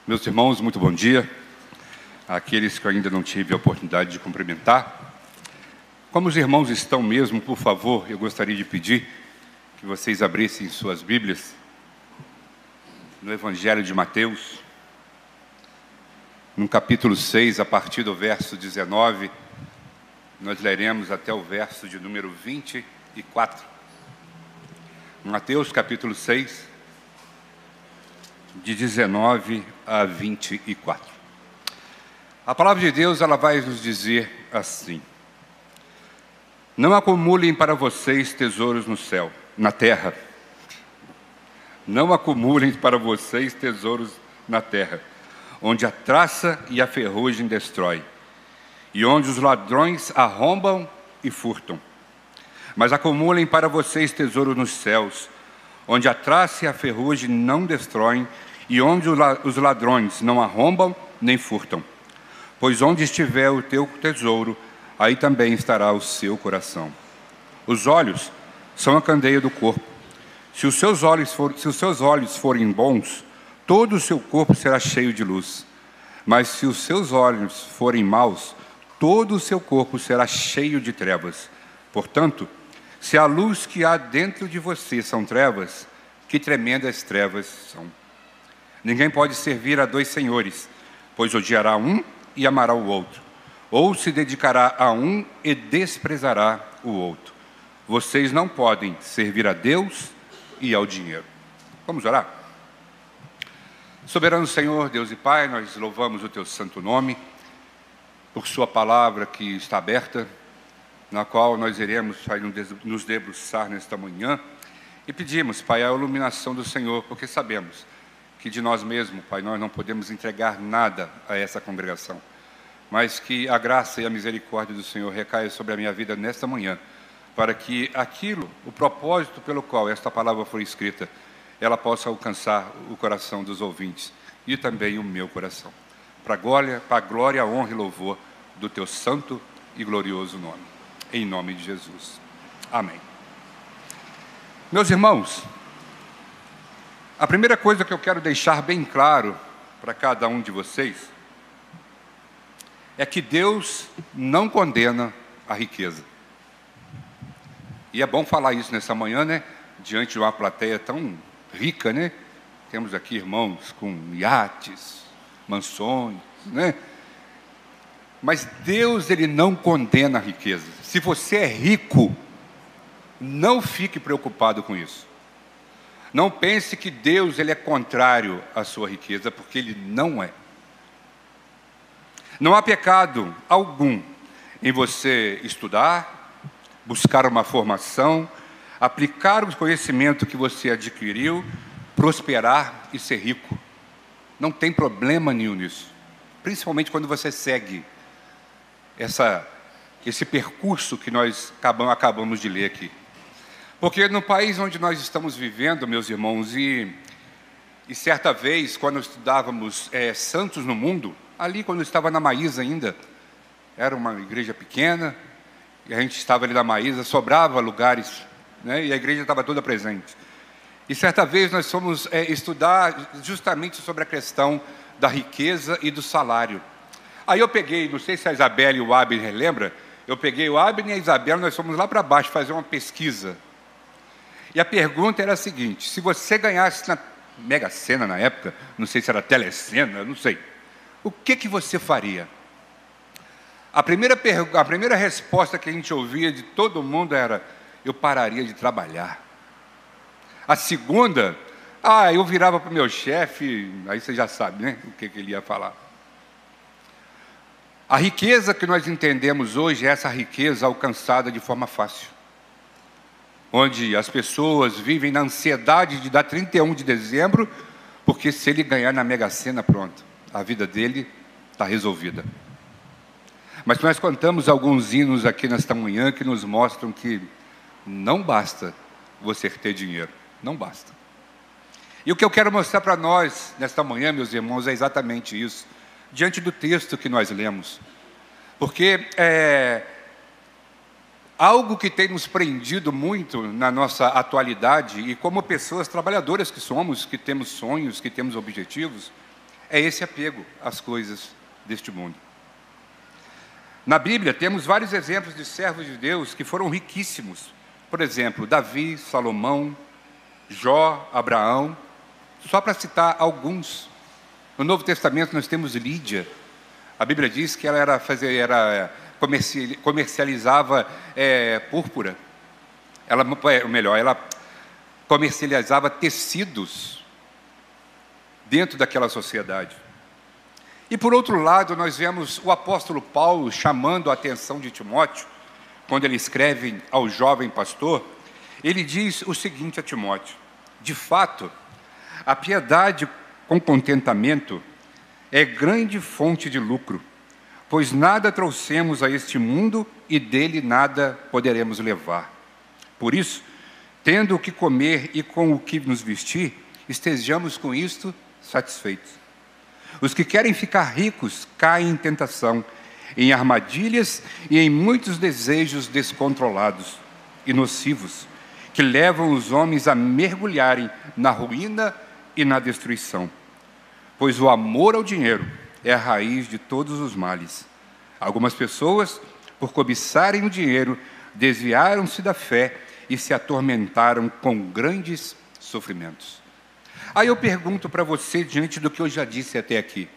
Meus irmãos, muito bom dia. Aqueles que eu ainda não tive a oportunidade de cumprimentar. Como os irmãos estão mesmo, por favor, eu gostaria de pedir que vocês abrissem suas Bíblias no Evangelho de Mateus, no capítulo 6, a partir do verso 19, nós leremos até o verso de número 24. Mateus, capítulo 6, de 19 a 24. A palavra de Deus, ela vai nos dizer assim: não acumulem para vocês tesouros no céu, na terra. Não acumulem para vocês tesouros na terra, onde a traça e a ferrugem destrói, e onde os ladrões arrombam e furtam. Mas acumulem para vocês tesouros nos céus, onde a traça e a ferrugem não destroem, e onde os ladrões não arrombam nem furtam. Pois onde estiver o teu tesouro, aí também estará o seu coração. Os olhos são a candeia do corpo. Se os seus olhos forem bons, todo o seu corpo será cheio de luz. Mas se os seus olhos forem maus, todo o seu corpo será cheio de trevas. Portanto, se a luz que há dentro de você são trevas, que tremendas trevas são. Ninguém pode servir a dois senhores, pois odiará um e amará o outro, ou se dedicará a um e desprezará o outro. Vocês não podem servir a Deus e ao dinheiro. Vamos orar? Soberano Senhor, Deus e Pai, nós louvamos o Teu santo nome, por Sua palavra que está aberta, na qual nós iremos, Pai, nos debruçar nesta manhã, e pedimos, Pai, a iluminação do Senhor, porque sabemos que de nós mesmos, Pai, nós não podemos entregar nada a essa congregação, mas que a graça e a misericórdia do Senhor recaia sobre a minha vida nesta manhã, para que aquilo, o propósito pelo qual esta palavra foi escrita, ela possa alcançar o coração dos ouvintes e também o meu coração. Para a glória, a honra e louvor do Teu santo e glorioso nome. Em nome de Jesus. Amém. Meus irmãos, a primeira coisa que eu quero deixar bem claro para cada um de vocês é que Deus não condena a riqueza. E é bom falar isso nessa manhã, né? Diante de uma plateia tão rica, né? Temos aqui irmãos com iates, mansões, né? Mas Deus, Ele não condena a riqueza. Se você é rico, não fique preocupado com isso. Não pense que Deus, Ele é contrário à sua riqueza, porque Ele não é. Não há pecado algum em você estudar, buscar uma formação, aplicar o conhecimento que você adquiriu, prosperar e ser rico. Não tem problema nenhum nisso. Principalmente quando você segue esse percurso que nós acabamos de ler aqui. Porque no país onde nós estamos vivendo, meus irmãos, e certa vez, quando estudávamos Santos no Mundo, ali quando eu estava na Maísa ainda, era uma igreja pequena, e a gente estava ali na Maísa, sobrava lugares, né, e a igreja estava toda presente. E certa vez nós fomos estudar justamente sobre a questão da riqueza e do salário. Aí eu peguei, não sei se a Isabela e o Abner lembram, eu peguei o Abner e a Isabela, nós fomos lá para baixo fazer uma pesquisa. E a pergunta era a seguinte: se você ganhasse na Mega Sena na época, não sei se era Telecena, não sei, o que você faria? A primeira resposta que a gente ouvia de todo mundo era: eu pararia de trabalhar. A segunda, eu virava para o meu chefe, aí você já sabe, né, o que ele ia falar. A riqueza que nós entendemos hoje é essa riqueza alcançada de forma fácil, onde as pessoas vivem na ansiedade de dar 31 de dezembro, porque se ele ganhar na Mega Sena, pronto, a vida dele está resolvida. Mas nós cantamos alguns hinos aqui nesta manhã que nos mostram que não basta você ter dinheiro, não basta. E o que eu quero mostrar para nós nesta manhã, meus irmãos, é exatamente isso, diante do texto que nós lemos. Porque algo que tem nos prendido muito na nossa atualidade, e como pessoas trabalhadoras que somos, que temos sonhos, que temos objetivos, é esse apego às coisas deste mundo. Na Bíblia temos vários exemplos de servos de Deus que foram riquíssimos. Por exemplo, Davi, Salomão, Jó, Abraão, só para citar alguns. No Novo Testamento nós temos Lídia. A Bíblia diz que ela comercializava púrpura. Ela comercializava tecidos dentro daquela sociedade. E por outro lado, nós vemos o apóstolo Paulo chamando a atenção de Timóteo, quando ele escreve ao jovem pastor, ele diz o seguinte a Timóteo: de fato, a piedade com contentamento é grande fonte de lucro, pois nada trouxemos a este mundo e dele nada poderemos levar. Por isso, tendo o que comer e com o que nos vestir, estejamos com isto satisfeitos. Os que querem ficar ricos caem em tentação, em armadilhas e em muitos desejos descontrolados e nocivos, que levam os homens a mergulharem na ruína e na destruição. Pois o amor ao dinheiro é a raiz de todos os males. Algumas pessoas, por cobiçarem o dinheiro, desviaram-se da fé e se atormentaram com grandes sofrimentos. Aí eu pergunto para você, diante do que eu já disse até aqui,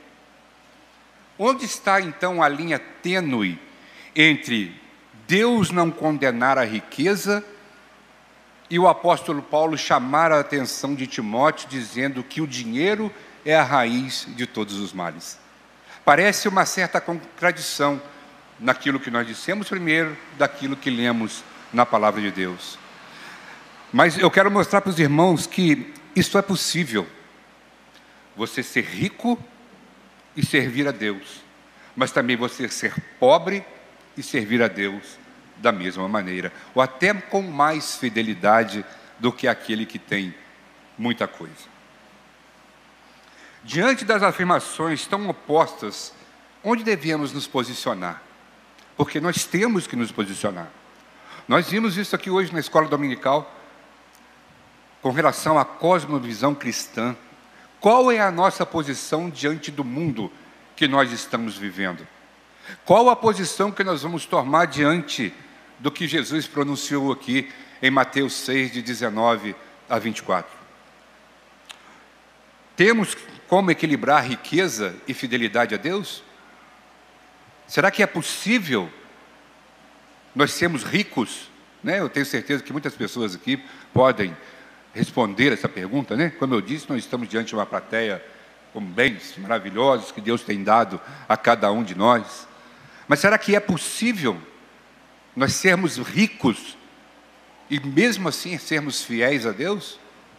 onde está então a linha tênue entre Deus não condenar a riqueza e o apóstolo Paulo chamar a atenção de Timóteo, dizendo que o dinheiro é a raiz de todos os males? Parece uma certa contradição naquilo que nós dissemos primeiro, daquilo que lemos na palavra de Deus. Mas eu quero mostrar para os irmãos que isso é possível. Você ser rico e servir a Deus, mas também você ser pobre e servir a Deus da mesma maneira, ou até com mais fidelidade do que aquele que tem muita coisa. Diante das afirmações tão opostas, onde devemos nos posicionar? Porque nós temos que nos posicionar. Nós vimos isso aqui hoje na escola dominical, com relação à cosmovisão cristã. Qual é a nossa posição diante do mundo que nós estamos vivendo? Qual a posição que nós vamos tomar diante do que Jesus pronunciou aqui em Mateus 6, de 19 a 24? Temos como equilibrar riqueza e fidelidade a Deus? Será que é possível nós sermos ricos? Eu tenho certeza que muitas pessoas aqui podem responder essa pergunta, Como eu disse, nós estamos diante de uma plateia com bens maravilhosos que Deus tem dado a cada um de nós. Mas será que é possível nós sermos ricos e mesmo assim sermos fiéis a Deus?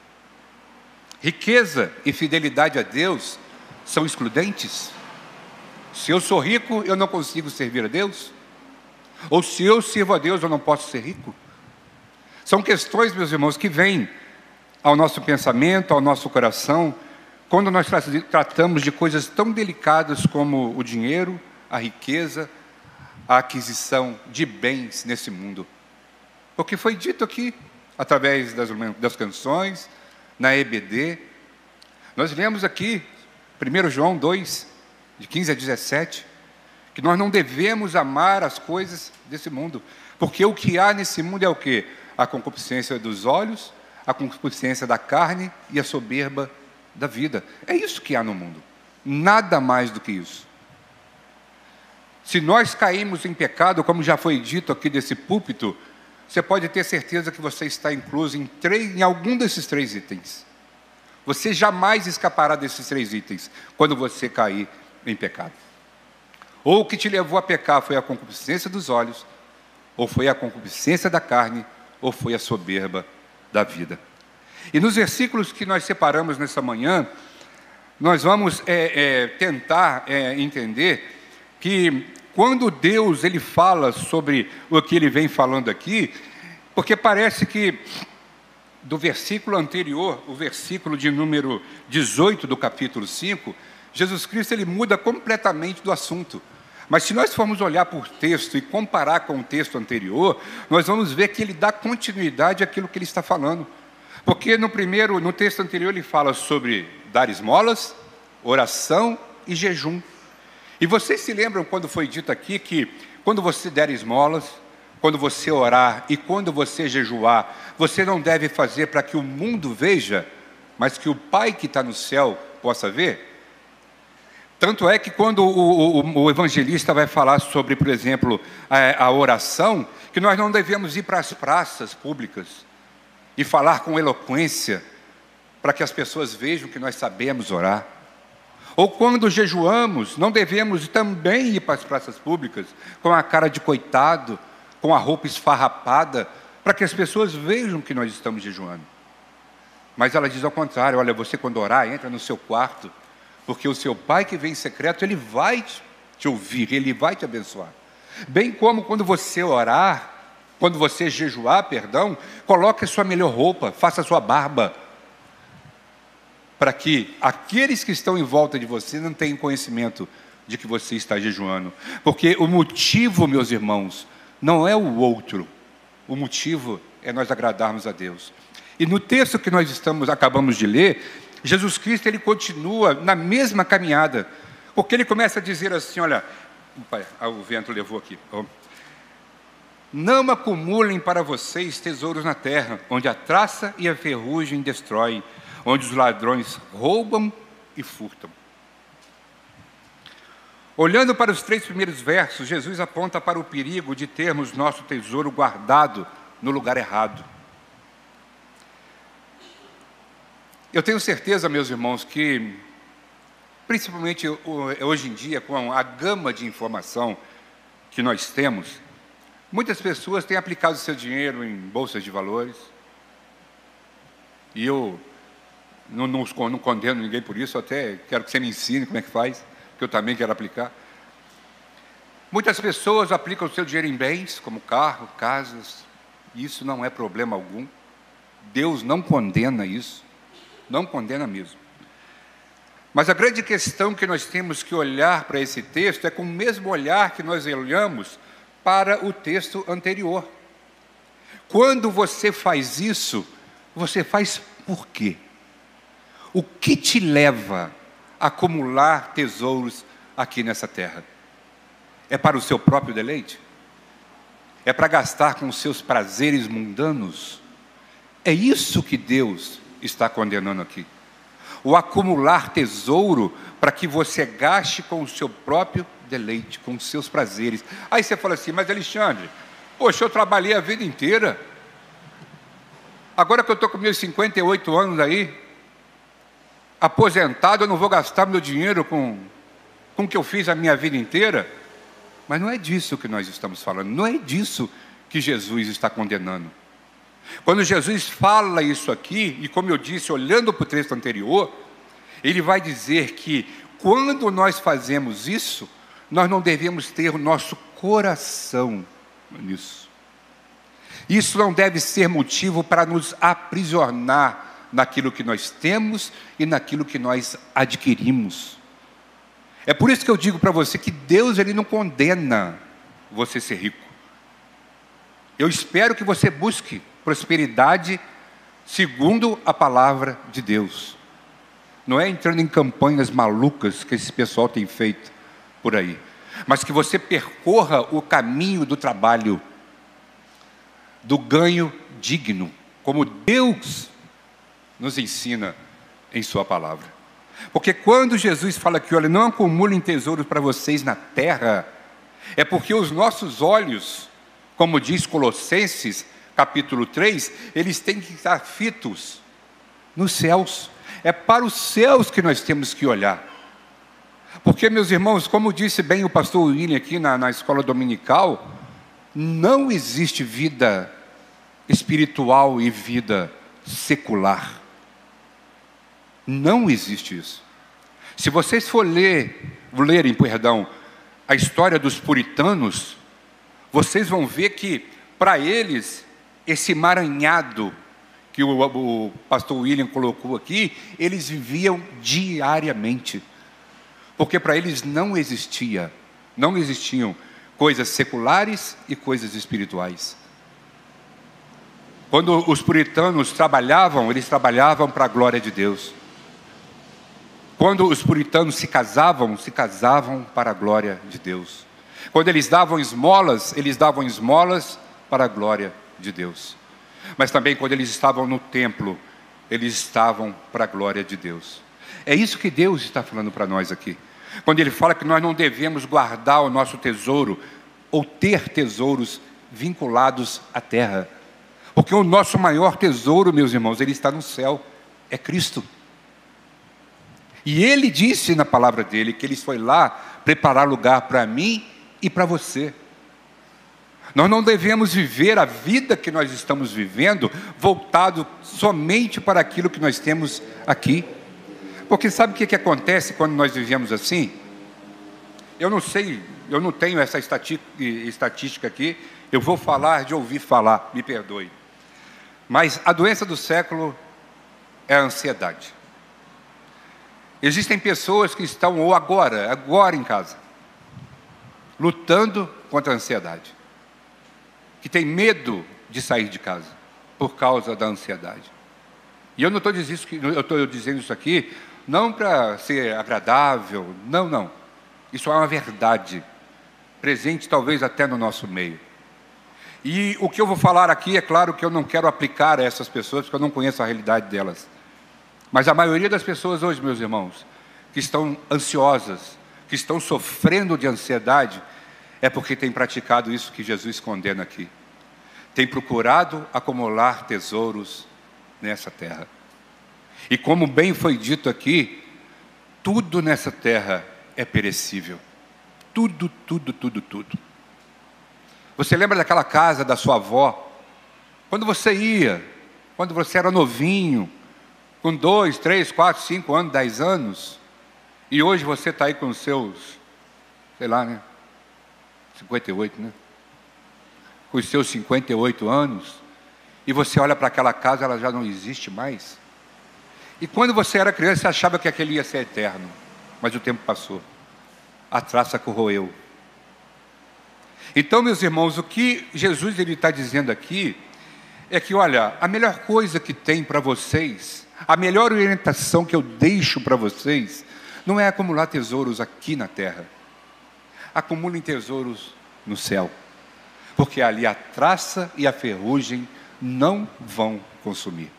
Riqueza e fidelidade a Deus são excludentes? Se eu sou rico, eu não consigo servir a Deus? Ou se eu sirvo a Deus, eu não posso ser rico? São questões, meus irmãos, que vêm ao nosso pensamento, ao nosso coração, quando nós tratamos de coisas tão delicadas como o dinheiro, a riqueza, a aquisição de bens nesse mundo. Porque foi dito aqui, através das canções, na EBD, nós lemos aqui, 1 João 2, de 15 a 17, que nós não devemos amar as coisas desse mundo, porque o que há nesse mundo é o quê? A concupiscência dos olhos, a concupiscência da carne e a soberba da vida. É isso que há no mundo, nada mais do que isso. Se nós caímos em pecado, como já foi dito aqui desse púlpito, você pode ter certeza que você está incluso em algum desses 3 itens. Você jamais escapará desses 3 itens quando você cair em pecado. Ou o que te levou a pecar foi a concupiscência dos olhos, ou foi a concupiscência da carne, ou foi a soberba da vida. E nos versículos que nós separamos nessa manhã, nós vamos tentar entender que quando Deus ele fala sobre o que ele vem falando aqui, porque parece que do versículo anterior, o versículo de número 18 do capítulo 5, Jesus Cristo ele muda completamente do assunto. Mas se nós formos olhar por texto e comparar com o texto anterior, nós vamos ver que ele dá continuidade àquilo que ele está falando. Porque no texto anterior ele fala sobre dar esmolas, oração e jejum. E vocês se lembram quando foi dito aqui que quando você der esmolas, quando você orar e quando você jejuar, você não deve fazer para que o mundo veja, mas que o Pai que está no céu possa ver? Tanto é que quando o evangelista vai falar sobre, por exemplo, a oração, que nós não devemos ir para as praças públicas e falar com eloquência para que as pessoas vejam que nós sabemos orar. Ou quando jejuamos, não devemos também ir para as praças públicas com a cara de coitado, com a roupa esfarrapada, para que as pessoas vejam que nós estamos jejuando. Mas ela diz ao contrário: olha, você quando orar, entra no seu quarto, porque o seu Pai que vem em secreto, Ele vai te ouvir, Ele vai te abençoar. Bem como quando você orar, quando você jejuar, coloque a sua melhor roupa, faça a sua barba, para que aqueles que estão em volta de você não tenham conhecimento de que você está jejuando. Porque o motivo, meus irmãos, não é o outro. O motivo é nós agradarmos a Deus. E no texto que nós acabamos de ler, Jesus Cristo, ele continua na mesma caminhada. Porque ele começa a dizer assim, olha, o vento levou aqui. Não acumulem para vocês tesouros na terra, onde a traça e a ferrugem destroem, onde os ladrões roubam e furtam. Olhando para os 3 primeiros versos, Jesus aponta para o perigo de termos nosso tesouro guardado no lugar errado. Eu tenho certeza, meus irmãos, que, principalmente hoje em dia, com a gama de informação que nós temos, muitas pessoas têm aplicado seu dinheiro em bolsas de valores, e eu não condeno ninguém por isso, até quero que você me ensine como é que faz, que eu também quero aplicar. Muitas pessoas aplicam o seu dinheiro em bens, como carro, casas, e isso não é problema algum. Deus não condena isso, não condena mesmo. Mas a grande questão que nós temos que olhar para esse texto é com o mesmo olhar que nós olhamos para o texto anterior. Quando você faz isso, você faz por quê? O que te leva a acumular tesouros aqui nessa terra? É para o seu próprio deleite? É para gastar com os seus prazeres mundanos? É isso que Deus está condenando aqui. O acumular tesouro para que você gaste com o seu próprio deleite, com os seus prazeres. Aí você fala assim, mas Alexandre, poxa, eu trabalhei a vida inteira. Agora que eu estou com meus 58 anos aí, aposentado, eu não vou gastar meu dinheiro com o que eu fiz a minha vida inteira. Mas não é disso que nós estamos falando, não é disso que Jesus está condenando. Quando Jesus fala isso aqui, e como eu disse, olhando para o texto anterior, ele vai dizer que quando nós fazemos isso, nós não devemos ter o nosso coração nisso. Isso não deve ser motivo para nos aprisionar naquilo que nós temos e naquilo que nós adquirimos. É por isso que eu digo para você que Deus, ele não condena você ser rico. Eu espero que você busque prosperidade segundo a palavra de Deus. Não é entrando em campanhas malucas que esse pessoal tem feito por aí, mas que você percorra o caminho do trabalho, do ganho digno, como Deus nos ensina em sua palavra. Porque quando Jesus fala que, olha, não acumulem tesouros para vocês na terra, é porque os nossos olhos, como diz Colossenses, capítulo 3, eles têm que estar fitos nos céus. É para os céus que nós temos que olhar. Porque, meus irmãos, como disse bem o pastor William aqui na escola dominical, não existe vida espiritual e vida secular. Não existe isso. Se vocês lerem a história dos puritanos, vocês vão ver que, para eles, esse emaranhado que o pastor William colocou aqui, eles viviam diariamente. Porque para eles não existiam coisas seculares e coisas espirituais. Quando os puritanos trabalhavam, eles trabalhavam para a glória de Deus. Quando os puritanos se casavam para a glória de Deus. Quando eles davam esmolas para a glória de Deus. Mas também quando eles estavam no templo, eles estavam para a glória de Deus. É isso que Deus está falando para nós aqui. Quando Ele fala que nós não devemos guardar o nosso tesouro, ou ter tesouros vinculados à terra. Porque o nosso maior tesouro, meus irmãos, ele está no céu, é Cristo. E Ele disse na palavra dEle que Ele foi lá preparar lugar para mim e para você. Nós não devemos viver a vida que nós estamos vivendo voltado somente para aquilo que nós temos aqui. Porque sabe o que acontece quando nós vivemos assim? Eu não sei, eu não tenho essa estatística aqui, eu vou falar de ouvir falar, me perdoe. Mas a doença do século é a ansiedade. Existem pessoas que estão, ou agora em casa, lutando contra a ansiedade. Que tem medo de sair de casa, por causa da ansiedade. E eu não estou dizendo isso aqui, não para ser agradável, não. Isso é uma verdade, presente talvez até no nosso meio. E o que eu vou falar aqui, é claro que eu não quero aplicar a essas pessoas, porque eu não conheço a realidade delas. Mas a maioria das pessoas hoje, meus irmãos, que estão ansiosas, que estão sofrendo de ansiedade, é porque tem praticado isso que Jesus condena aqui. Tem procurado acumular tesouros nessa terra. E como bem foi dito aqui, tudo nessa terra é perecível. Tudo. Você lembra daquela casa da sua avó? Quando você ia, quando você era novinho, com 2, 3, 4, 5 anos, 10 anos, e hoje você está aí com os seus, sei lá, né? 58, né? Com os seus 58 anos, e você olha para aquela casa, ela já não existe mais. E quando você era criança, você achava que aquele ia ser eterno, mas o tempo passou, a traça corroeu. Então, meus irmãos, o que Jesus está dizendo aqui, é que, olha, a melhor coisa que tem para vocês, a melhor orientação que eu deixo para vocês, não é acumular tesouros aqui na terra. Acumulem tesouros no céu, porque ali a traça e a ferrugem não vão consumir.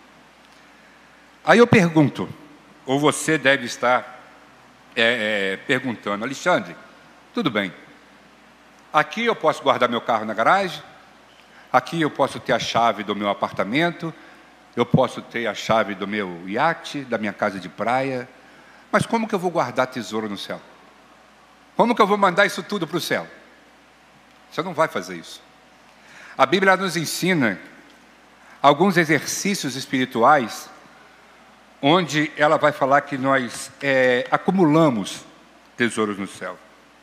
Aí eu pergunto, ou você deve estar perguntando, Alexandre, tudo bem, aqui eu posso guardar meu carro na garagem, aqui eu posso ter a chave do meu apartamento, eu posso ter a chave do meu iate, da minha casa de praia, mas como que eu vou guardar tesouro no céu? Como que eu vou mandar isso tudo para o céu? Você não vai fazer isso. A Bíblia nos ensina alguns exercícios espirituais, onde ela vai falar que nós acumulamos tesouros no céu.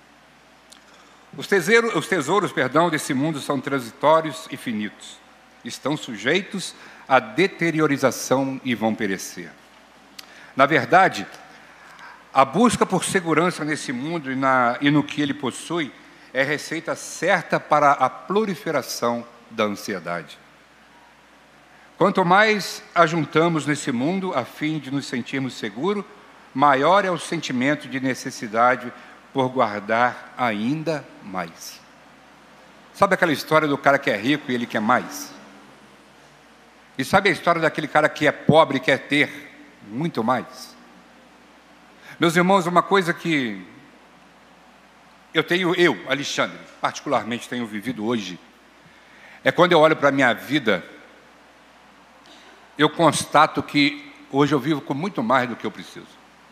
Os tesouros desse mundo são transitórios e finitos. Estão sujeitos à deteriorização e vão perecer. Na verdade, a busca por segurança nesse mundo e no que ele possui é a receita certa para a proliferação da ansiedade. Quanto mais ajuntamos nesse mundo a fim de nos sentirmos seguros, maior é o sentimento de necessidade por guardar ainda mais. Sabe aquela história do cara que é rico e ele quer mais? E sabe a história daquele cara que é pobre e quer ter muito mais? Meus irmãos, uma coisa que eu, Alexandre, particularmente tenho vivido hoje, é quando eu olho para a minha vida, eu constato que hoje eu vivo com muito mais do que eu preciso.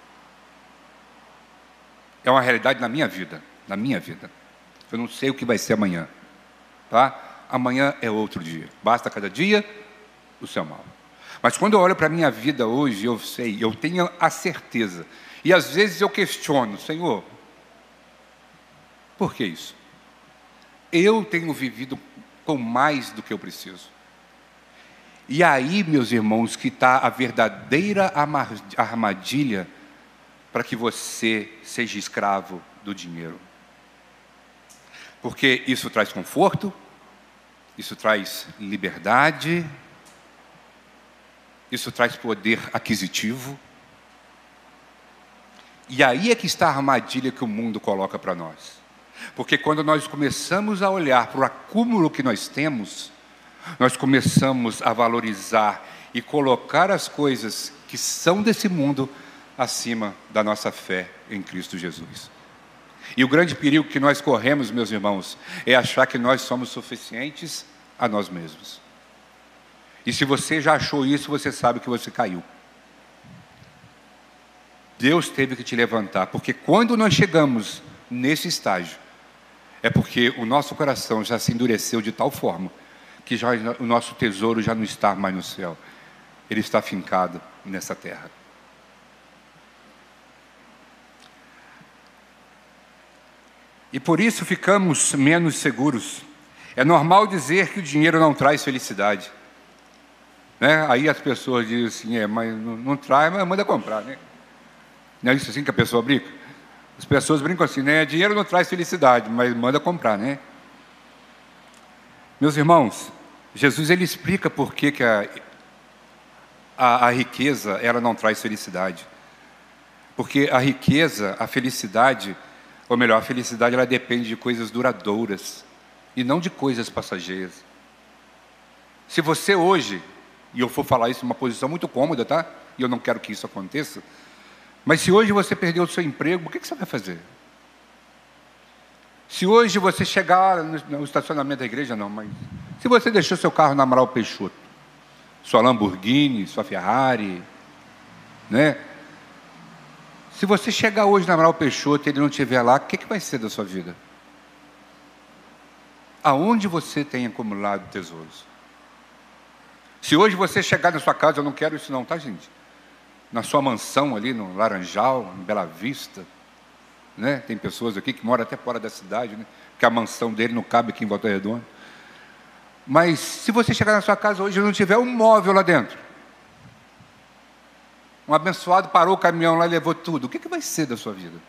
É uma realidade na minha vida, Eu não sei o que vai ser amanhã, tá? Amanhã é outro dia, basta cada dia o seu mal. Mas quando eu olho para a minha vida hoje, eu tenho a certeza, e às vezes eu questiono, Senhor, por que isso? Eu tenho vivido com mais do que eu preciso. E aí, meus irmãos, que está a verdadeira armadilha para que você seja escravo do dinheiro. Porque isso traz conforto, isso traz liberdade, isso traz poder aquisitivo. E aí é que está a armadilha que o mundo coloca para nós. Porque quando nós começamos a olhar para o acúmulo que nós temos, nós começamos a valorizar e colocar as coisas que são desse mundo acima da nossa fé em Cristo Jesus. E o grande perigo que nós corremos, meus irmãos, é achar que nós somos suficientes a nós mesmos. E se você já achou isso, você sabe que você caiu. Deus teve que te levantar, porque quando nós chegamos nesse estágio, é porque o nosso coração já se endureceu de tal forma que já, o nosso tesouro já não está mais no céu, ele está fincado nessa terra. E por isso ficamos menos seguros. É normal dizer que o dinheiro não traz felicidade, né? Aí as pessoas dizem assim, mas não traz, mas manda comprar, né? Não é isso assim que a pessoa brinca? As pessoas brincam assim, né? Dinheiro não traz felicidade, mas manda comprar, né? Meus irmãos, Jesus ele explica por que a riqueza ela não traz felicidade. Porque a riqueza, a felicidade, ou melhor, a felicidade ela depende de coisas duradouras e não de coisas passageiras. Se você hoje, e eu vou falar isso numa posição muito cômoda, tá? E eu não quero que isso aconteça, mas se hoje você perdeu o seu emprego, o que você vai fazer? Se hoje você chegar no estacionamento da igreja, não, mas se você deixou seu carro na Amaral Peixoto, sua Lamborghini, sua Ferrari, né? Se você chegar hoje na Amaral Peixoto e ele não estiver lá, o que vai ser da sua vida? Aonde você tem acumulado tesouros? Se hoje você chegar na sua casa, eu não quero isso não, tá, gente? Na sua mansão ali no Laranjal, em Bela Vista, né? Tem pessoas aqui que moram até fora da cidade, né? Que a mansão dele não cabe aqui em Volta Redonda. Mas se você chegar na sua casa hoje e não tiver um móvel lá dentro, um abençoado parou o caminhão lá e levou tudo, o que vai ser da sua vida?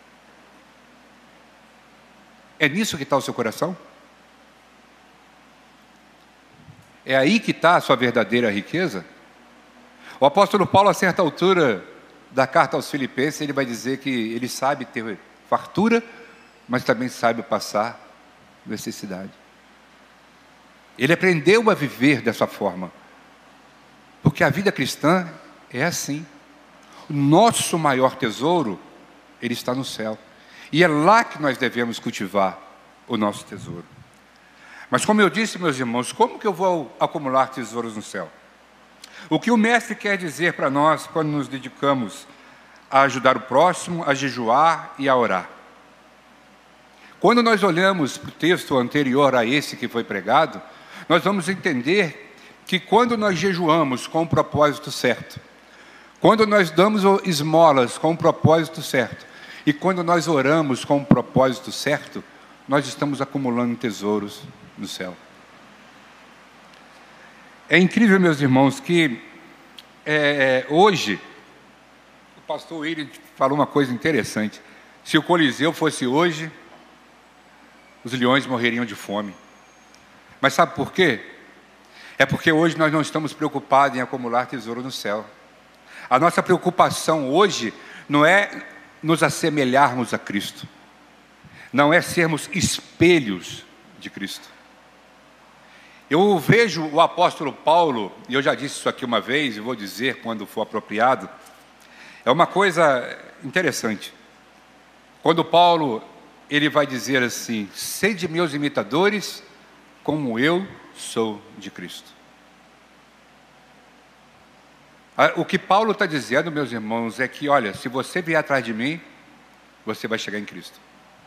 É nisso que está o seu coração? É aí que está a sua verdadeira riqueza? O apóstolo Paulo, a certa altura da carta aos Filipenses, ele vai dizer que ele sabe ter fartura, mas também sabe passar necessidade. Ele aprendeu a viver dessa forma, porque a vida cristã é assim. O nosso maior tesouro, ele está no céu, e é lá que nós devemos cultivar o nosso tesouro. Mas como eu disse, meus irmãos, como que eu vou acumular tesouros no céu? O que o mestre quer dizer para nós quando nos dedicamos a ajudar o próximo, a jejuar e a orar? Quando nós olhamos para o texto anterior a esse que foi pregado, nós vamos entender que quando nós jejuamos com o propósito certo, quando nós damos esmolas com o propósito certo, e quando nós oramos com o propósito certo, nós estamos acumulando tesouros no céu. É incrível, meus irmãos, que hoje, o pastor William falou uma coisa interessante. Se o Coliseu fosse hoje, os leões morreriam de fome. Mas sabe por quê? É porque hoje nós não estamos preocupados em acumular tesouro no céu. A nossa preocupação hoje não é nos assemelharmos a Cristo, não é sermos espelhos de Cristo. Eu vejo o apóstolo Paulo, e eu já disse isso aqui uma vez, e vou dizer quando for apropriado, é uma coisa interessante. Quando Paulo, ele vai dizer assim, sede meus imitadores, como eu sou de Cristo. O que Paulo está dizendo, meus irmãos, é que, olha, se você vier atrás de mim, você vai chegar em Cristo.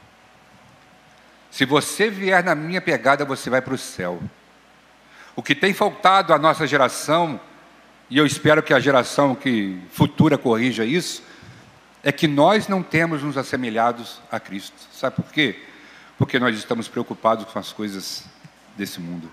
Se você vier na minha pegada, você vai para o céu. O que tem faltado à nossa geração, e eu espero que a geração que futura corrija isso, é que nós não temos nos assemelhados a Cristo. Sabe por quê? Porque nós estamos preocupados com as coisas desse mundo.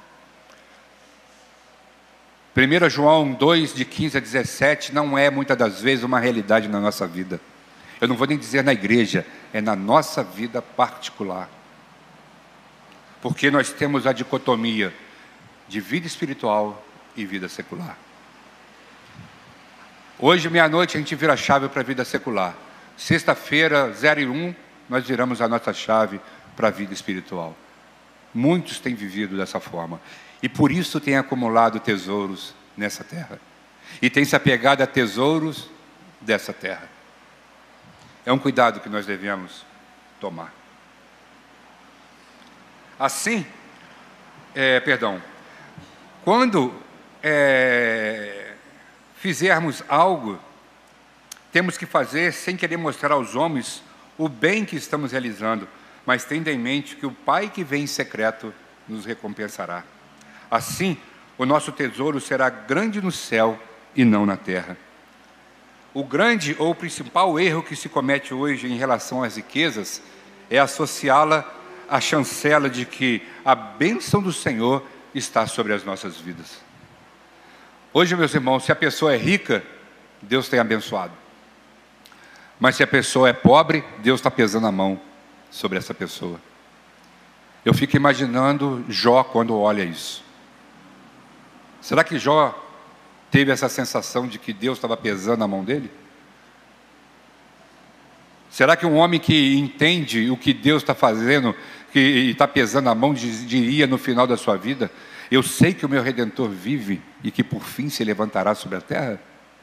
1 João 2, de 15 a 17, não é muitas das vezes uma realidade na nossa vida. Eu não vou nem dizer na igreja, é na nossa vida particular. Porque nós temos a dicotomia de vida espiritual e vida secular. Hoje, meia-noite, a gente vira a chave para a vida secular. Sexta-feira, 0:01, nós viramos a nossa chave para a vida espiritual. Muitos têm vivido dessa forma. E por isso têm acumulado tesouros nessa terra. E têm se apegado a tesouros dessa terra. É um cuidado que nós devemos tomar. Assim, quando fizermos algo, temos que fazer sem querer mostrar aos homens o bem que estamos realizando, mas tendo em mente que o Pai que vem em secreto nos recompensará. Assim, o nosso tesouro será grande no céu e não na terra. O grande ou principal erro que se comete hoje em relação às riquezas é associá-la à chancela de que a bênção do Senhor está sobre as nossas vidas. Hoje, meus irmãos, se a pessoa é rica, Deus tem abençoado. Mas se a pessoa é pobre, Deus está pesando a mão sobre essa pessoa. Eu fico imaginando Jó quando olha isso. Será que Jó teve essa sensação de que Deus estava pesando a mão dele? Será que um homem que entende o que Deus está fazendo, que está pesando a mão, diria no final da sua vida: eu sei que o meu Redentor vive e que por fim se levantará sobre a terra?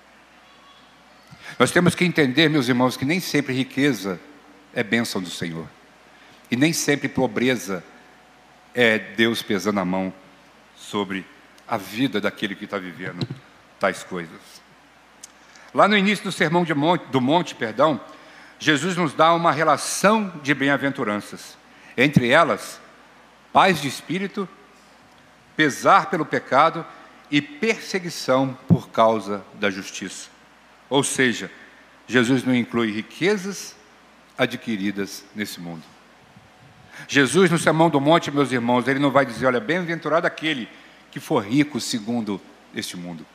Nós temos que entender, meus irmãos, que nem sempre riqueza é bênção do Senhor. E nem sempre pobreza é Deus pesando a mão sobre a vida daquele que está vivendo tais coisas. Lá no início do Sermão do Monte, Jesus nos dá uma relação de bem-aventuranças. Entre elas, paz de espírito, pesar pelo pecado e perseguição por causa da justiça. Ou seja, Jesus não inclui riquezas adquiridas nesse mundo. Jesus, no Sermão do Monte, meus irmãos, ele não vai dizer: olha, bem-aventurado aquele que for rico segundo este mundo.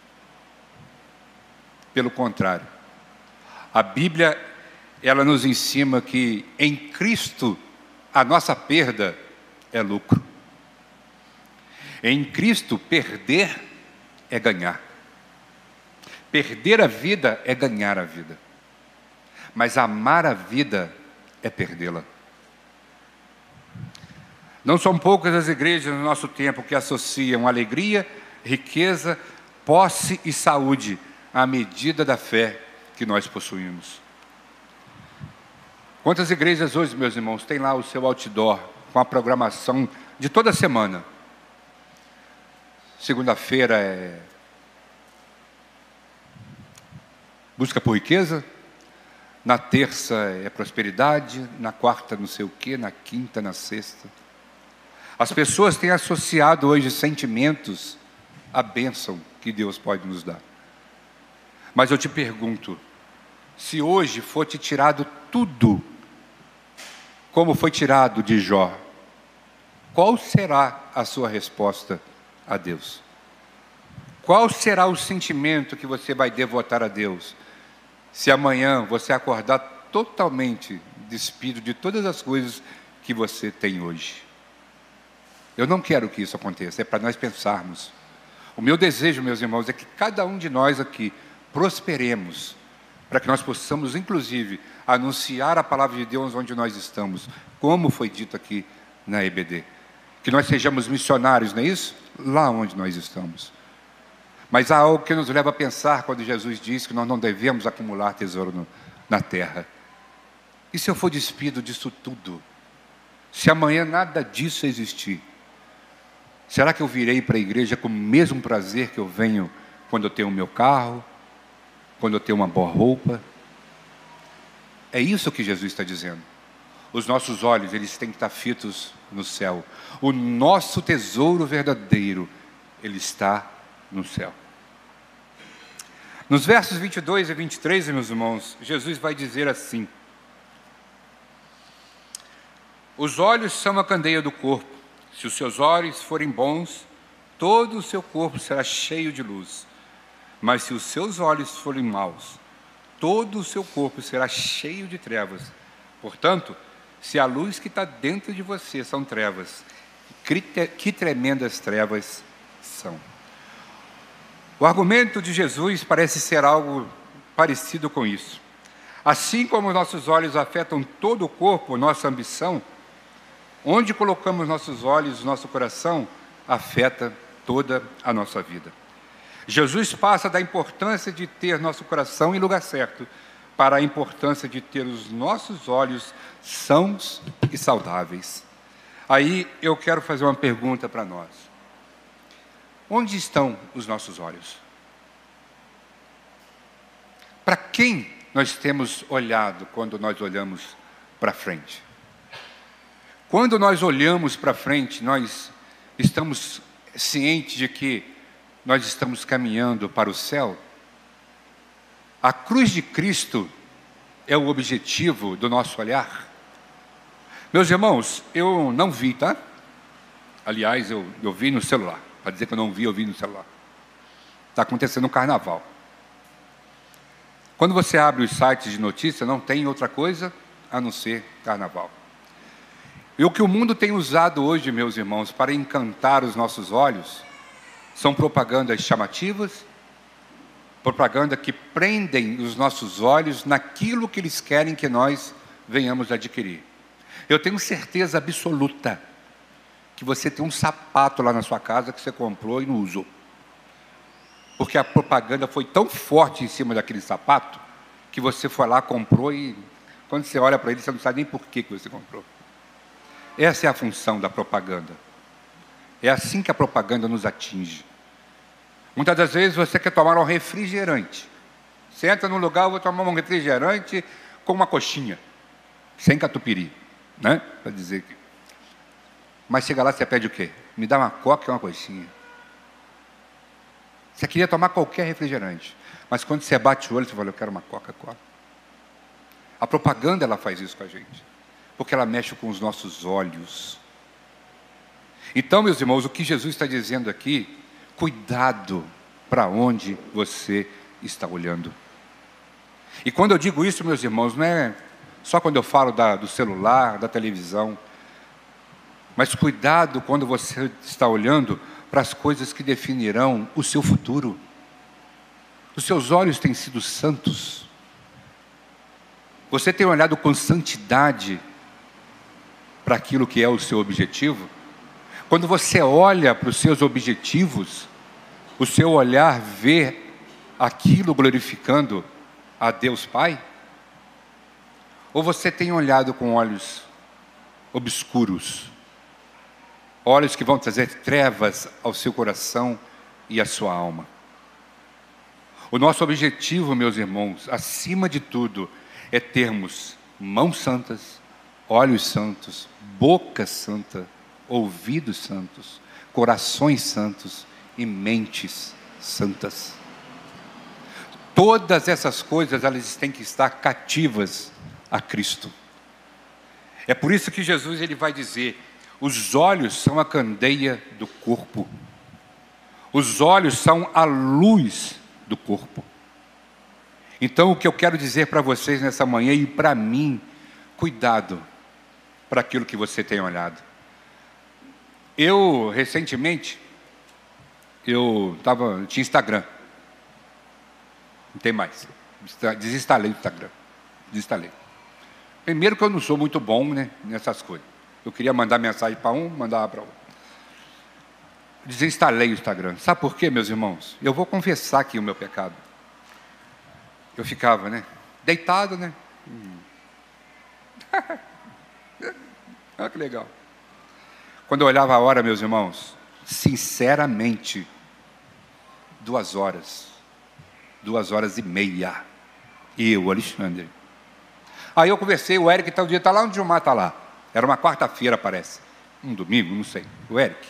Pelo contrário, a Bíblia, ela nos ensina que em Cristo a nossa perda é lucro. Em Cristo, perder é ganhar. Perder a vida é ganhar a vida. Mas amar a vida é perdê-la. Não são poucas as igrejas no nosso tempo que associam alegria, riqueza, posse e saúde à medida da fé que nós possuímos. Quantas igrejas hoje, meus irmãos, têm lá o seu outdoor com a programação de toda semana? Segunda-feira é busca por riqueza, na terça é prosperidade, na quarta não sei o quê, na quinta, na sexta. As pessoas têm associado hoje sentimentos à bênção que Deus pode nos dar. Mas eu te pergunto, se hoje for te tirado tudo, como foi tirado de Jó, qual será a sua resposta a Deus? Qual será o sentimento que você vai devotar a Deus, se amanhã você acordar totalmente despido de todas as coisas que você tem hoje? Eu não quero que isso aconteça, é para nós pensarmos. O meu desejo, meus irmãos, é que cada um de nós aqui prosperemos, para que nós possamos, inclusive, anunciar a palavra de Deus onde nós estamos, como foi dito aqui na EBD. Que nós sejamos missionários, não é isso? Lá onde nós estamos. Mas há algo que nos leva a pensar quando Jesus diz que nós não devemos acumular tesouro na terra. E se eu for despido disso tudo? Se amanhã nada disso existir, será que eu virei para a igreja com o mesmo prazer que eu venho quando eu tenho o meu carro, quando eu tenho uma boa roupa? É isso que Jesus está dizendo. Os nossos olhos, eles têm que estar fitos no céu. O nosso tesouro verdadeiro, ele está no céu. Nos versos 22 e 23, meus irmãos, Jesus vai dizer assim: os olhos são a candeia do corpo. Se os seus olhos forem bons, todo o seu corpo será cheio de luz. Mas se os seus olhos forem maus, todo o seu corpo será cheio de trevas. Portanto, se a luz que está dentro de você são trevas, que tremendas trevas são. O argumento de Jesus parece ser algo parecido com isso. Assim como nossos olhos afetam todo o corpo, nossa ambição, onde colocamos nossos olhos, nosso coração, afeta toda a nossa vida. Jesus passa da importância de ter nosso coração em lugar certo para a importância de ter os nossos olhos sãos e saudáveis. Aí eu quero fazer uma pergunta para nós. Onde estão os nossos olhos? Para quem nós temos olhado quando nós olhamos para frente? Quando nós olhamos para frente, nós estamos cientes de que nós estamos caminhando para o céu? A cruz de Cristo é o objetivo do nosso olhar? Meus irmãos, eu não vi, tá? Aliás, eu vi no celular. Para dizer que eu não vi, eu vi no celular. Está acontecendo no carnaval. Quando você abre os sites de notícia, não tem outra coisa a não ser carnaval. E o que o mundo tem usado hoje, meus irmãos, para encantar os nossos olhos, são propagandas chamativas, propaganda que prendem os nossos olhos naquilo que eles querem que nós venhamos adquirir. Eu tenho certeza absoluta que você tem um sapato lá na sua casa que você comprou e não usou. Porque a propaganda foi tão forte em cima daquele sapato que você foi lá, comprou e quando você olha para ele, você não sabe nem por que você comprou. Essa é a função da propaganda. É assim que a propaganda nos atinge. Muitas das vezes você quer tomar um refrigerante. Você entra num lugar, eu vou tomar um refrigerante com uma coxinha, sem catupiry, né? Para dizer que... Mas chega lá, você pede o quê? Me dá uma coca e uma coxinha. Você queria tomar qualquer refrigerante, mas quando você bate o olho, você fala, eu quero uma Coca-Cola. A propaganda, ela faz isso com a gente, porque ela mexe com os nossos olhos. Então, meus irmãos, o que Jesus está dizendo aqui, cuidado para onde você está olhando. E quando eu digo isso, meus irmãos, não é só quando eu falo do celular, da televisão, mas cuidado quando você está olhando para as coisas que definirão o seu futuro. Os seus olhos têm sido santos. Você tem olhado com santidade para aquilo que é o seu objetivo? Quando você olha para os seus objetivos, o seu olhar vê aquilo glorificando a Deus Pai? Ou você tem olhado com olhos obscuros? Olhos que vão trazer trevas ao seu coração e à sua alma. O nosso objetivo, meus irmãos, acima de tudo, é termos mãos santas, olhos santos, boca santa, ouvidos santos, corações santos e mentes santas. Todas essas coisas, elas têm que estar cativas a Cristo. É por isso que Jesus ele vai dizer: os olhos são a candeia do corpo. Os olhos são a luz do corpo. Então, o que eu quero dizer para vocês nessa manhã e para mim, cuidado para aquilo que você tem olhado. Eu, recentemente, eu tinha Instagram. Não tem mais. Desinstalei o Instagram. Desinstalei. Primeiro que eu não sou muito bom, né, nessas coisas. Eu queria mandar mensagem para um, mandava para outro. Desinstalei o Instagram. Sabe por quê, meus irmãos? Eu vou confessar aqui o meu pecado. Eu ficava, né? Deitado, né? Olha que legal. Quando eu olhava a hora, meus irmãos, sinceramente, 2 horas. 2h30. Eu, Alexandre. Aí eu conversei, o Eric tal dia está lá onde o Gilmar está lá. Era uma quarta-feira, parece. Um domingo, não sei. O Eric.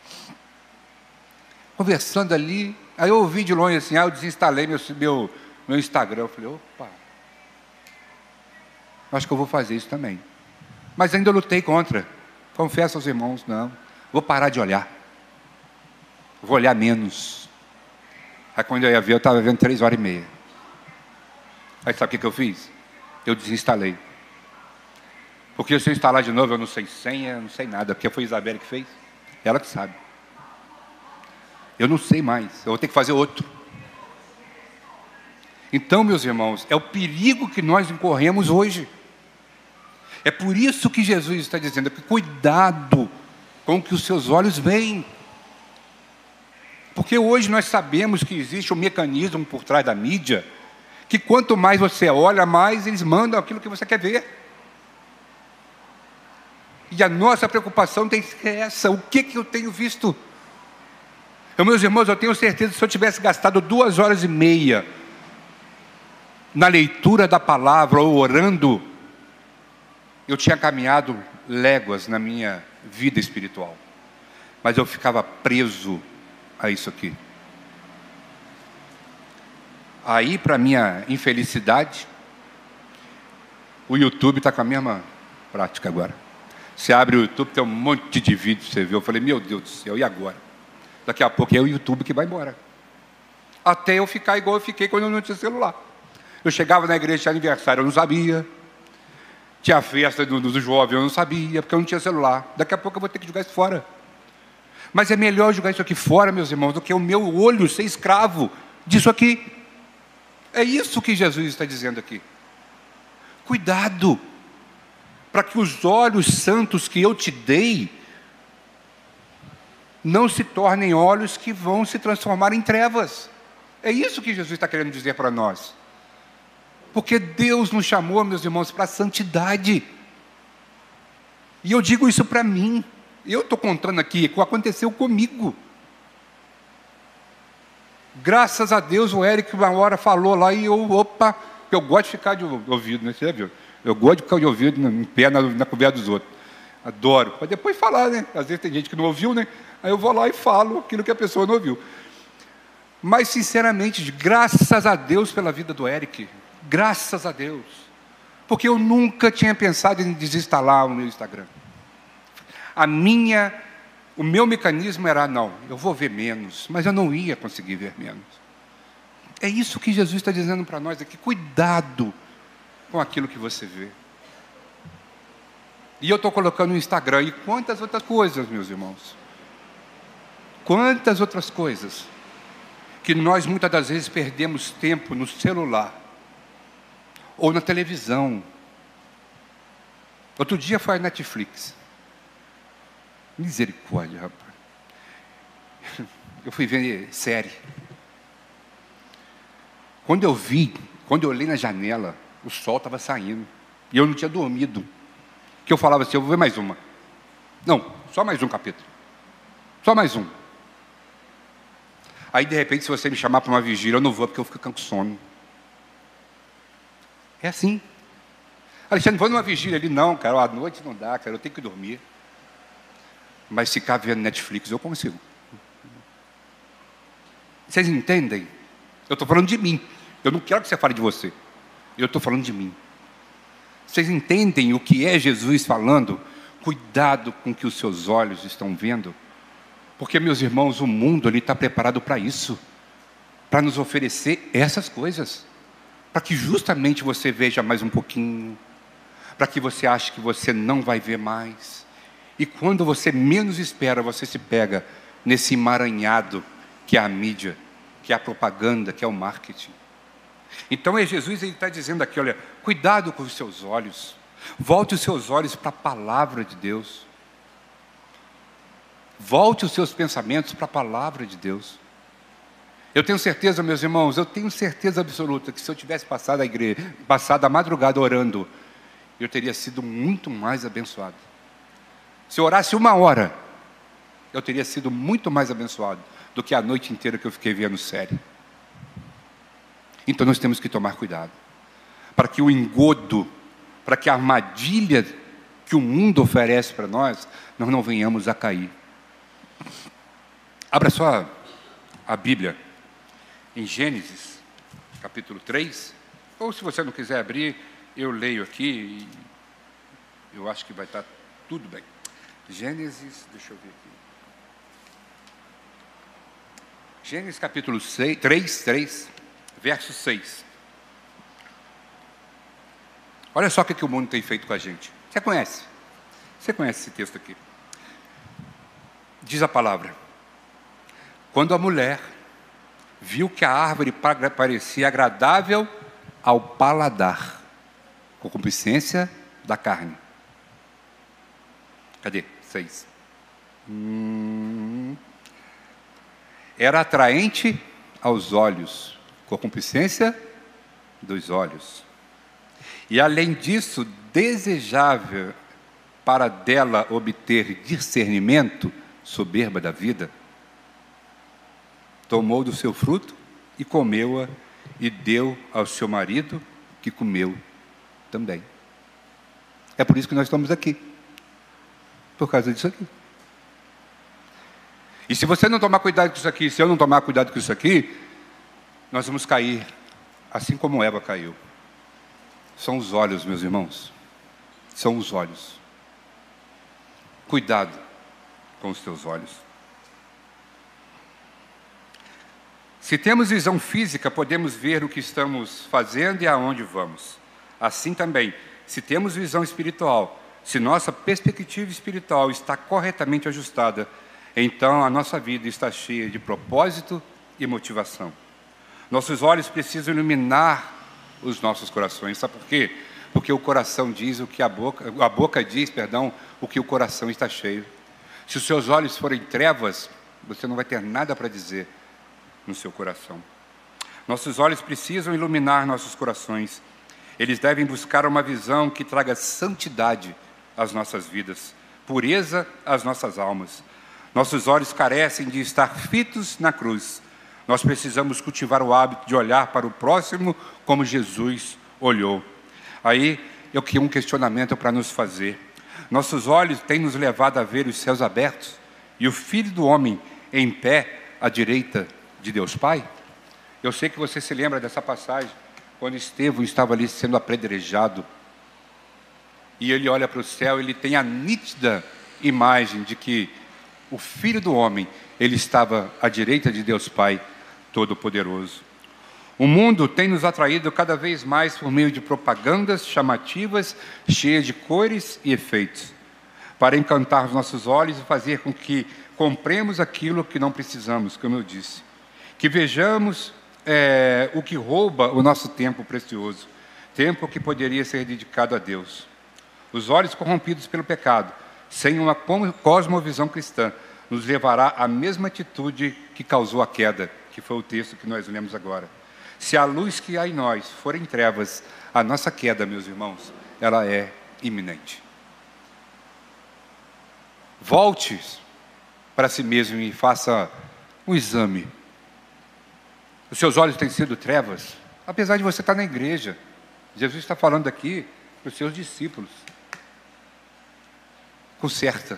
Conversando ali, aí eu ouvi de longe assim, eu desinstalei meu Instagram. Eu falei, opa, acho que eu vou fazer isso também. Mas ainda lutei contra. Confesso aos irmãos, não. Vou parar de olhar. Vou olhar menos. Aí quando eu ia ver, eu estava vendo 3h30. Aí sabe o que eu fiz? Eu desinstalei. Porque se eu instalar de novo, eu não sei senha, não sei nada. Porque foi a Isabela que fez. Ela que sabe. Eu não sei mais. Eu vou ter que fazer outro. Então, meus irmãos, é o perigo que nós incorremos hoje. É por isso que Jesus está dizendo que cuidado com o que os seus olhos veem. Porque hoje nós sabemos que existe um mecanismo por trás da mídia, que quanto mais você olha, mais eles mandam aquilo que você quer ver. E a nossa preocupação tem que ser essa: o que eu tenho visto? Meus irmãos, eu tenho certeza que se eu tivesse gastado 2h30 na leitura da palavra ou orando, eu tinha caminhado léguas na minha vida espiritual. Mas eu ficava preso a isso aqui. Aí, para minha infelicidade, o YouTube está com a mesma prática agora. Você abre o YouTube, tem um monte de vídeos para você ver. Eu falei, meu Deus do céu, e agora? Daqui a pouco é o YouTube que vai embora. Até eu ficar igual eu fiquei quando eu não tinha celular. Eu chegava na igreja de aniversário, eu não sabia. Tinha a festa do jovem, eu não sabia, porque eu não tinha celular. Daqui a pouco eu vou ter que jogar isso fora. Mas é melhor jogar isso aqui fora, meus irmãos, do que o meu olho ser escravo disso aqui. É isso que Jesus está dizendo aqui. Cuidado, para que os olhos santos que eu te dei não se tornem olhos que vão se transformar em trevas. É isso que Jesus está querendo dizer para nós. Porque Deus nos chamou, meus irmãos, para a santidade. E eu digo isso para mim. Eu estou contando aqui o que aconteceu comigo. Graças a Deus, o Eric uma hora falou lá e eu gosto de ficar de ouvido, né? Você já viu? Eu gosto de ficar de ouvido em pé na conversa dos outros. Adoro. Para depois falar, né? Às vezes tem gente que não ouviu, né? Aí eu vou lá e falo aquilo que a pessoa não ouviu. Mas, sinceramente, graças a Deus pela vida do Eric. Graças a Deus. Porque eu nunca tinha pensado em desinstalar o meu Instagram. O meu mecanismo era, não, eu vou ver menos, mas eu não ia conseguir ver menos. É isso que Jesus está dizendo para nós aqui, cuidado com aquilo que você vê. E eu estou colocando no Instagram, e quantas outras coisas, meus irmãos? Quantas outras coisas, que nós muitas das vezes perdemos tempo no celular, ou na televisão. Outro dia foi a Netflix. Misericórdia, rapaz. Eu fui ver série. Quando eu olhei na janela, o sol estava saindo. E eu não tinha dormido. Que eu falava assim, eu vou ver mais uma. Não, só mais um capítulo. Só mais um. Aí, de repente, se você me chamar para uma vigília, eu não vou, porque eu fico com sono. É assim. Alexandre, vou numa vigília ali. Não, cara, à noite não dá, cara, eu tenho que dormir. Mas ficar vendo Netflix, eu consigo. Vocês entendem? Eu estou falando de mim. Eu não quero que você fale de você. Eu estou falando de mim. Vocês entendem o que é Jesus falando? Cuidado com o que os seus olhos estão vendo. Porque, meus irmãos, o mundo está preparado para isso. Para nos oferecer essas coisas. Para que justamente você veja mais um pouquinho. Para que você ache que você não vai ver mais. E quando você menos espera, você se pega nesse emaranhado que é a mídia, que é a propaganda, que é o marketing. Então Jesus está dizendo aqui, olha, cuidado com os seus olhos. Volte os seus olhos para a palavra de Deus. Volte os seus pensamentos para a palavra de Deus. Eu tenho certeza, meus irmãos, eu tenho certeza absoluta que se eu tivesse passado a madrugada orando, eu teria sido muito mais abençoado. Se eu orasse 1 hora, eu teria sido muito mais abençoado do que a noite inteira que eu fiquei vendo série. Então nós temos que tomar cuidado, para que o engodo, para que a armadilha que o mundo oferece para nós não venhamos a cair. Abra só a Bíblia em Gênesis, capítulo 3, ou se você não quiser abrir, eu leio aqui, e eu acho que vai estar tudo bem. Gênesis, deixa eu ver aqui. Gênesis capítulo 3, verso 6. Olha só o que o mundo tem feito com a gente. Você conhece esse texto aqui. Diz a palavra: quando a mulher viu que a árvore parecia agradável ao paladar, concupiscência da carne. Cadê? 6. Era atraente aos olhos, concupiscência dos olhos. E além disso, desejável para dela obter discernimento, soberba da vida. Tomou do seu fruto e comeu-a e deu ao seu marido, que comeu também. É por isso que nós estamos aqui. Por causa disso aqui. E se você não tomar cuidado com isso aqui, se eu não tomar cuidado com isso aqui, nós vamos cair, assim como Eva caiu. São os olhos, meus irmãos. São os olhos. Cuidado com os teus olhos. Se temos visão física, podemos ver o que estamos fazendo e aonde vamos. Assim também, se temos visão espiritual, se nossa perspectiva espiritual está corretamente ajustada, então a nossa vida está cheia de propósito e motivação. Nossos olhos precisam iluminar os nossos corações. Sabe por quê? Porque o coração diz o que a boca diz, o que o coração está cheio. Se os seus olhos forem trevas, você não vai ter nada para dizer no seu coração. Nossos olhos precisam iluminar nossos corações. Eles devem buscar uma visão que traga santidade às nossas vidas, pureza às nossas almas. Nossos olhos carecem de estar fitos na cruz. Nós precisamos cultivar o hábito de olhar para o próximo como Jesus olhou. Aí eu queria um questionamento para nos fazer. Nossos olhos têm nos levado a ver os céus abertos e o Filho do Homem em pé à direita de Deus Pai? Eu sei que você se lembra dessa passagem, quando Estevão estava ali sendo apedrejado, e ele olha para o céu, ele tem a nítida imagem de que o Filho do Homem, ele estava à direita de Deus Pai Todo-Poderoso. O mundo tem nos atraído cada vez mais por meio de propagandas chamativas, cheias de cores e efeitos, para encantar os nossos olhos e fazer com que compremos aquilo que não precisamos, como eu disse. Que vejamos o que rouba o nosso tempo precioso, tempo que poderia ser dedicado a Deus. Os olhos corrompidos pelo pecado, sem uma cosmovisão cristã, nos levará à mesma atitude que causou a queda, que foi o texto que nós lemos agora. Se a luz que há em nós for em trevas, a nossa queda, meus irmãos, ela é iminente. Volte para si mesmo e faça um exame. Os seus olhos têm sido trevas, apesar de você estar na igreja. Jesus está falando aqui para os seus discípulos. Conserta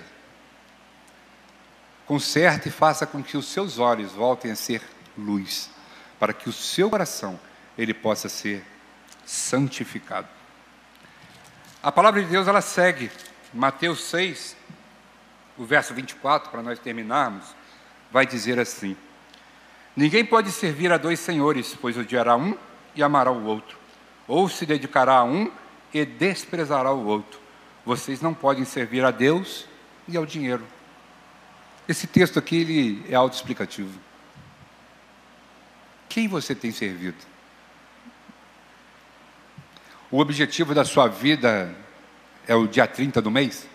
e faça com que os seus olhos voltem a ser luz, para que o seu coração, ele possa ser santificado. A palavra de Deus, ela segue, Mateus 6, o verso 24, para nós terminarmos, vai dizer assim: ninguém pode servir a dois senhores, pois odiará um e amará o outro, ou se dedicará a um e desprezará o outro. Vocês não podem servir a Deus e ao dinheiro. Esse texto aqui, ele é autoexplicativo. Quem você tem servido? O objetivo da sua vida é o dia 30 do mês?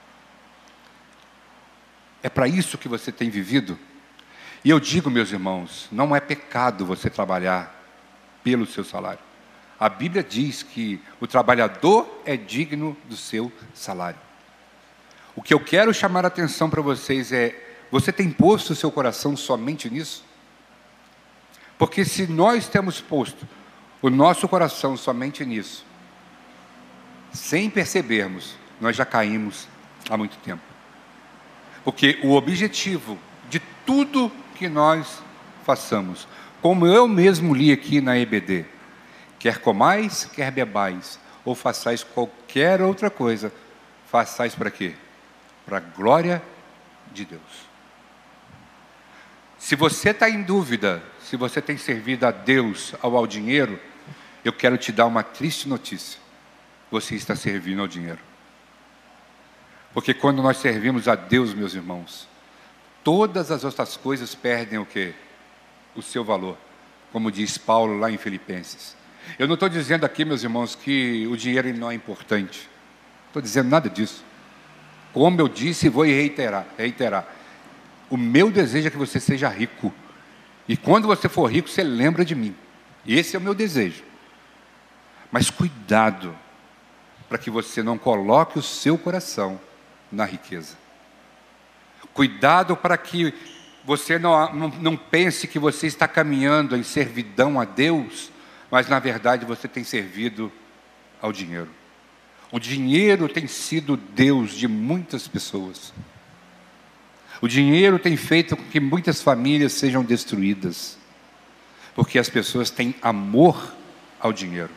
É para isso que você tem vivido? E eu digo, meus irmãos, não é pecado você trabalhar pelo seu salário. A Bíblia diz que o trabalhador é digno do seu salário. O que eu quero chamar a atenção para vocês é: você tem posto o seu coração somente nisso? Porque se nós temos posto o nosso coração somente nisso, sem percebermos, nós já caímos há muito tempo. Porque o objetivo de tudo que nós façamos, como eu mesmo li aqui na EBD, quer comais, quer bebais, ou façais qualquer outra coisa, façais para quê? Para a glória de Deus. Se você está em dúvida, se você tem servido a Deus ou ao dinheiro, eu quero te dar uma triste notícia: você está servindo ao dinheiro. Porque quando nós servimos a Deus, meus irmãos, todas as outras coisas perdem o quê? o seu valor, como diz Paulo lá em Filipenses. Eu não estou dizendo aqui, meus irmãos, que o dinheiro ele não é importante. Não estou dizendo nada disso. Como eu disse, vou reiterar. O meu desejo é que você seja rico. E quando você for rico, você lembra de mim. Esse é o meu desejo. Mas cuidado, para que você não coloque o seu coração na riqueza. Cuidado para que você não pense que você está caminhando em servidão a Deus, mas na verdade você tem servido ao dinheiro. O dinheiro tem sido Deus de muitas pessoas. O dinheiro tem feito com que muitas famílias sejam destruídas, porque as pessoas têm amor ao dinheiro.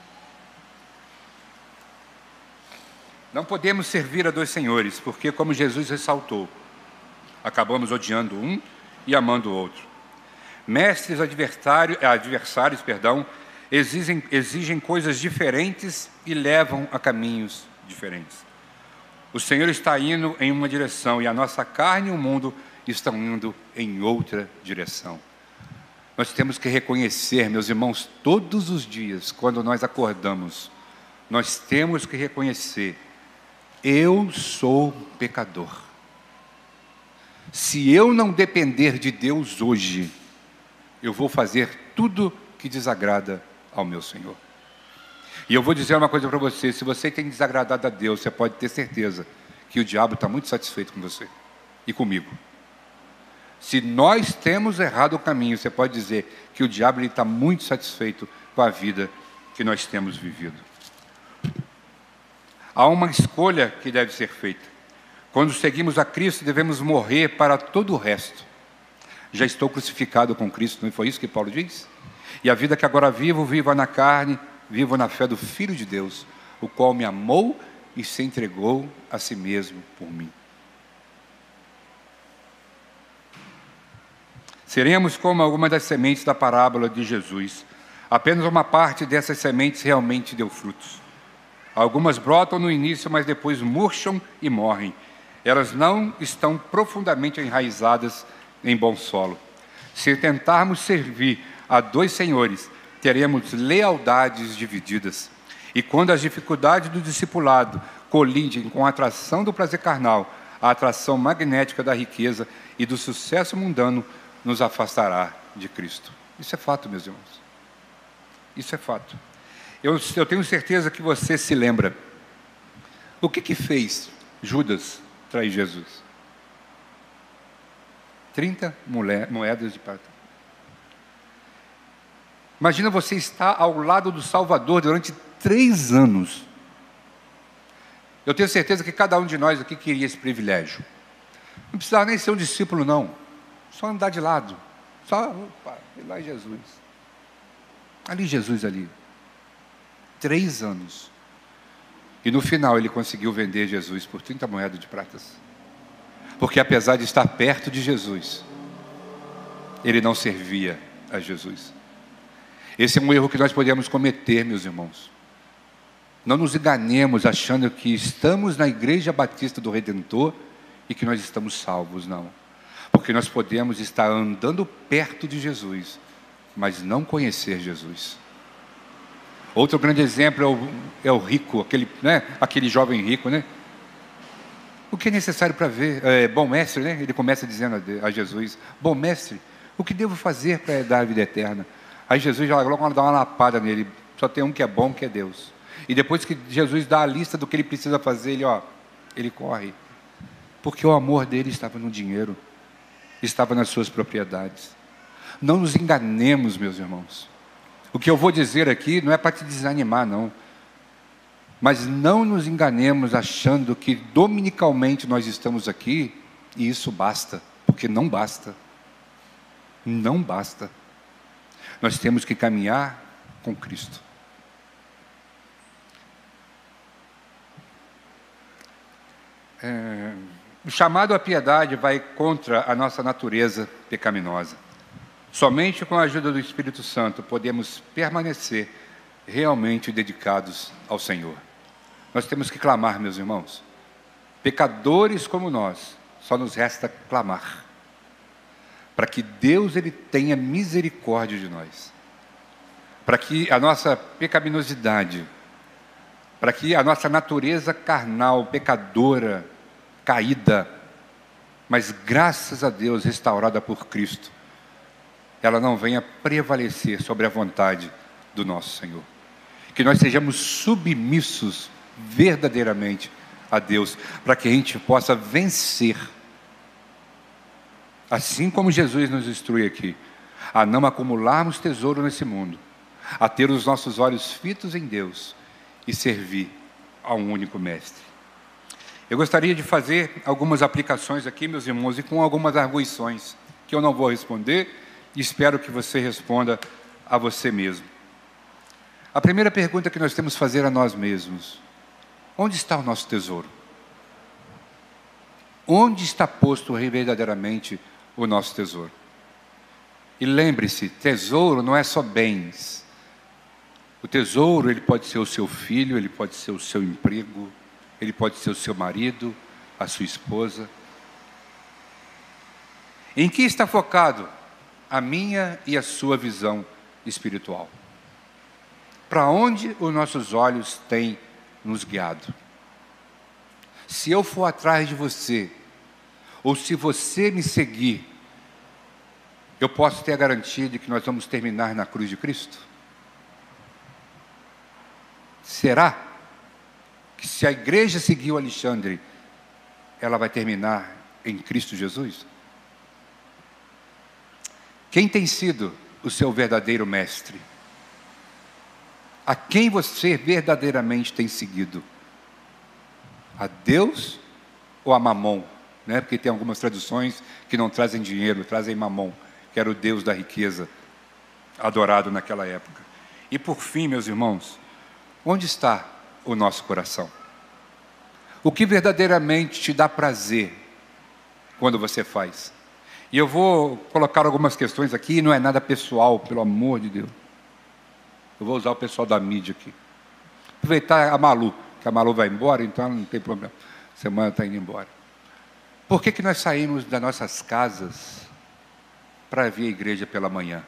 Não podemos servir a dois senhores, porque, como Jesus ressaltou, acabamos odiando um e amando o outro. Mestres adversários, exigem coisas diferentes e levam a caminhos diferentes. O Senhor está indo em uma direção e a nossa carne e o mundo estão indo em outra direção. Nós temos que reconhecer, meus irmãos, todos os dias, quando nós acordamos, nós temos que reconhecer: eu sou pecador. Se eu não depender de Deus hoje, eu vou fazer tudo que desagrada ao meu Senhor. E eu vou dizer uma coisa para você: se você tem desagradado a Deus, você pode ter certeza que o diabo está muito satisfeito com você e comigo. Se nós temos errado o caminho, você pode dizer que o diabo está muito satisfeito com a vida que nós temos vivido. Há uma escolha que deve ser feita. Quando seguimos a Cristo, devemos morrer para todo o resto. Já estou crucificado com Cristo, não foi isso que Paulo diz? E a vida que agora vivo, viva na carne, vivo na fé do Filho de Deus, o qual me amou e se entregou a si mesmo por mim. Seremos como algumas das sementes da parábola de Jesus. Apenas uma parte dessas sementes realmente deu frutos. Algumas brotam no início, mas depois murcham e morrem. Elas não estão profundamente enraizadas em bom solo. Se tentarmos servir a dois senhores, teremos lealdades divididas. E quando as dificuldades do discipulado colidem com a atração do prazer carnal, a atração magnética da riqueza e do sucesso mundano nos afastará de Cristo. Isso é fato, meus irmãos. Isso é fato. Eu tenho certeza que você se lembra. O que fez Judas trair Jesus? 30 moedas de prata. Imagina você estar ao lado do Salvador durante 3 anos. Eu tenho certeza que cada um de nós aqui queria esse privilégio. Não precisava nem ser um discípulo, não. Só andar de lado. Só, opa, lá é Jesus. Ali Jesus ali. 3 anos. E no final ele conseguiu vender Jesus por 30 moedas de pratas. Porque apesar de estar perto de Jesus, ele não servia a Jesus. Esse é um erro que nós podemos cometer, meus irmãos. Não nos enganemos achando que estamos na Igreja Batista do Redentor e que nós estamos salvos, não. Porque nós podemos estar andando perto de Jesus, mas não conhecer Jesus. Outro grande exemplo é o rico, aquele jovem rico, né? O que é necessário para ver? Bom mestre, né? Ele começa dizendo a Jesus: bom mestre, o que devo fazer para herdar a vida eterna? Aí Jesus já logo dá uma lapada nele: só tem um que é bom, que é Deus. E depois que Jesus dá a lista do que ele precisa fazer, ele corre. Porque o amor dele estava no dinheiro, estava nas suas propriedades. Não nos enganemos, meus irmãos. O que eu vou dizer aqui não é para te desanimar, não. Mas não nos enganemos achando que dominicalmente nós estamos aqui e isso basta, porque não basta. Não basta. Nós temos que caminhar com Cristo. O chamado à piedade vai contra a nossa natureza pecaminosa. Somente com a ajuda do Espírito Santo podemos permanecer realmente dedicados ao Senhor. Nós temos que clamar, meus irmãos. Pecadores como nós, só nos resta clamar. para que Deus ele tenha misericórdia de nós, para que a nossa pecaminosidade, para que a nossa natureza carnal, pecadora, caída, mas graças a Deus restaurada por Cristo, ela não venha prevalecer sobre a vontade do nosso Senhor. Que nós sejamos submissos verdadeiramente a Deus, para que a gente possa vencer, assim como Jesus nos instrui aqui, a não acumularmos tesouro nesse mundo, a ter os nossos olhos fitos em Deus e servir a um único Mestre. Eu gostaria de fazer algumas aplicações aqui, meus irmãos, e com algumas arguições, que eu não vou responder, e espero que você responda a você mesmo. A primeira pergunta que nós temos que fazer a nós mesmos: onde está o nosso tesouro? Onde está posto verdadeiramente o nosso tesouro? E lembre-se, tesouro não é só bens. O tesouro, ele pode ser o seu filho, ele pode ser o seu emprego, ele pode ser o seu marido, a sua esposa. Em que está focado a minha e a sua visão espiritual? Para onde os nossos olhos têm nos guiado? Se eu for atrás de você, ou se você me seguir, eu posso ter a garantia de que nós vamos terminar na cruz de Cristo? Será que se a igreja seguir o Alexandre, ela vai terminar em Cristo Jesus? Quem tem sido o seu verdadeiro mestre? A quem você verdadeiramente tem seguido? A Deus ou a Mamon? Né? Porque tem algumas traduções que não trazem dinheiro, trazem Mamon, que era o Deus da riqueza, adorado naquela época. E por fim, meus irmãos, onde está o nosso coração? O que verdadeiramente te dá prazer quando você faz? E eu vou colocar algumas questões aqui, não é nada pessoal, pelo amor de Deus. Eu vou usar o pessoal da mídia aqui. Aproveitar a Malu, que a Malu vai embora, então não tem problema. A semana está indo embora. Por que nós saímos das nossas casas para vir à igreja pela manhã?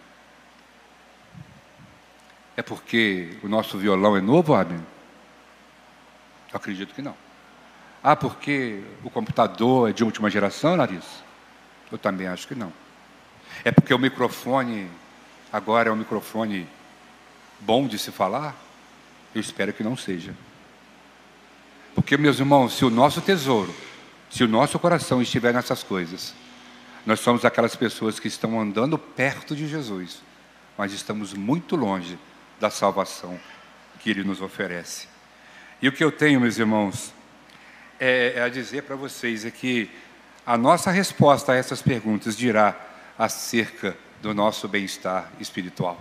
É porque o nosso violão é novo, Abner? Eu acredito que não. Ah, porque o computador é de última geração, Larissa? Eu também acho que não. É porque o microfone agora é um microfone bom de se falar? Eu espero que não seja. Porque, meus irmãos, se o nosso tesouro, se o nosso coração estiver nessas coisas, nós somos aquelas pessoas que estão andando perto de Jesus, mas estamos muito longe da salvação que Ele nos oferece. E o que eu tenho, meus irmãos, é a dizer para vocês é que a nossa resposta a essas perguntas dirá acerca do nosso bem-estar espiritual.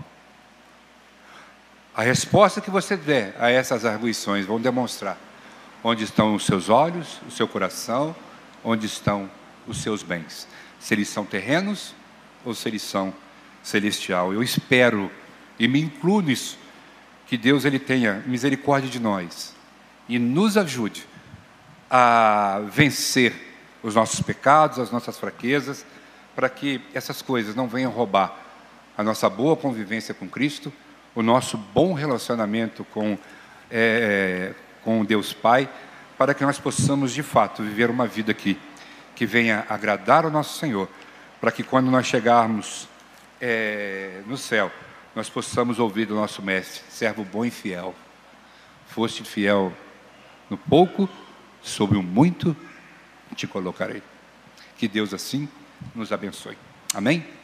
A resposta que você der a essas arguições vão demonstrar onde estão os seus olhos, o seu coração, onde estão os seus bens. Se eles são terrenos ou se eles são celestial. Eu espero e me incluo nisso, que Deus ele tenha misericórdia de nós e nos ajude a vencer os nossos pecados, as nossas fraquezas, para que essas coisas não venham roubar a nossa boa convivência com Cristo, o nosso bom relacionamento com Deus Pai, para que nós possamos de fato viver uma vida aqui que venha agradar ao nosso Senhor, para que quando nós chegarmos no céu, nós possamos ouvir do nosso Mestre: servo bom e fiel, foste fiel no pouco, sobre o muito te colocarei. Que Deus assim nos abençoe. Amém?